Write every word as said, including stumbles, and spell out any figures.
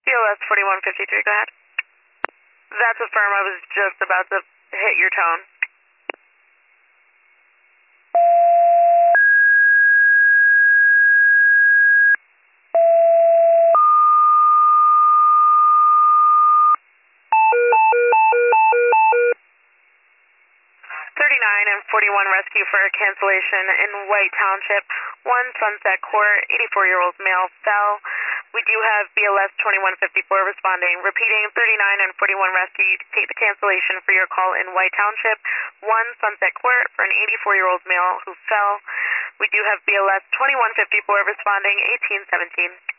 B L S forty-one fifty-three, go ahead. That's a firm. I was just about to hit your tone. thirty-nine and forty-one rescue for a cancellation in White Township. one Sunset Court, eighty-four-year-old male fell. We do have B L S twenty-one fifty-four responding. Repeating, thirty-nine and forty-one rescue. You can take the cancellation for your call in White Township. one Sunset Court for an eighty-four-year-old male who fell. We do have B L S twenty-one fifty-four responding, eighteen seventeen.